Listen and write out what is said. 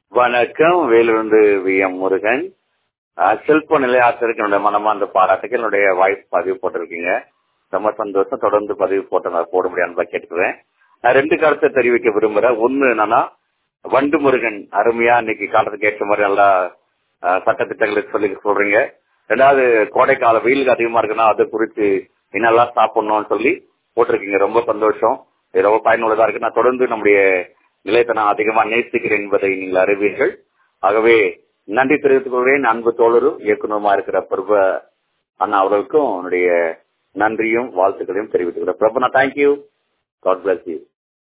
வணக்கம். வேலூர்ந்து வி.எம். முருகன். செல்போன் நிலையாத்திற்கு என்னுடைய மனமார்ந்த பாராட்டுக்கு என்னுடைய வாய்ஸ் பதிவு போட்டிருக்கீங்க. ரொம்ப சந்தோஷம். தொடர்ந்து பதிவு போட முடியாது கேட்டுக்கிறேன். நான் 2 கருத்தை தெரிவிக்க விரும்புறேன். ஒண்ணு என்னன்னா, வண்டு முருகன் அருமையா இன்னைக்கு காலத்துக்கு ஏற்ற மாதிரி நல்லா சட்டத்திட்டங்களை சொல்றீங்க. 2வது, கோடைக்கால வெயில் அதிகமா இருக்குன்னா அது குறித்து என்னெல்லாம் சாப்பிடணும்னு சொல்லி போட்டிருக்கீங்க. ரொம்ப சந்தோஷம். இது ரொம்ப பயனுள்ளதா இருக்கு. நான் தொடர்ந்து நம்முடைய நிலையத்தை நான் அதிகமா நேசிக்கிறேன் என்பதை நீங்கள் அறிவீர்கள். ஆகவே நன்றி தெரிவித்துக் கொள்கிறேன். அன்பு தோழரும் இயக்குநருமா இருக்கிற பிரபு அண்ணா அவர்களுக்கும் என்னுடைய நன்றியும் வாழ்த்துக்களையும் தெரிவித்துக்கிறேன். Prabhu, thank you. God bless you.